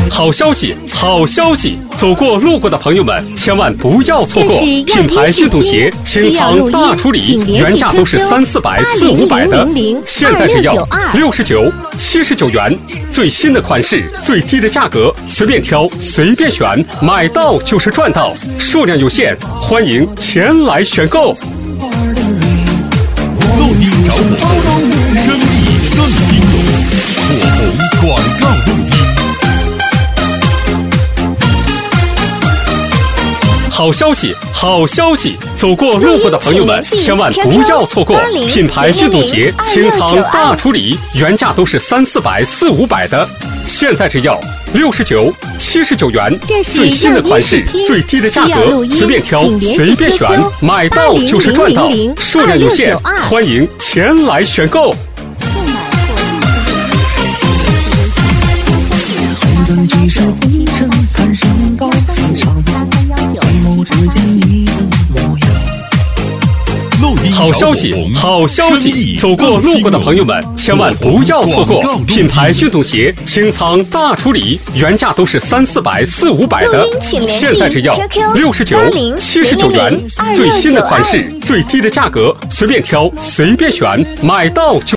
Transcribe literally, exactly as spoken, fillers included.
好消息，好消息！走过路过的朋友们，千万不要错过品牌运动鞋清仓大处理，原价都是三四百、四五百的，现在只要六十九、七十九元，最新的款式，最低的价格，随便挑，随便选，买到就是赚到，数量有限，欢迎前来选购。 路径找我，生意更兴隆。火红广告录音。 好消息，好消息！走过路过的朋友们，千万不要错过品牌运动鞋清仓大处理，原价都是三四百、四五百的，现在只要六十九、七十九元，最新的款式，最低的价格，随便挑，随便选，买到就是赚到，数量有限，欢迎前来选购。 真即是红尘，看山高山上，回眸只见你的模样。 好消息，好消息！走过路过的朋友们，千万不要错过品牌运动鞋清仓大处理，原价都是三四百、四五百的，现在只要六十九、七十九元，最新的款式，最低的价格，随便挑，随便选，买到就。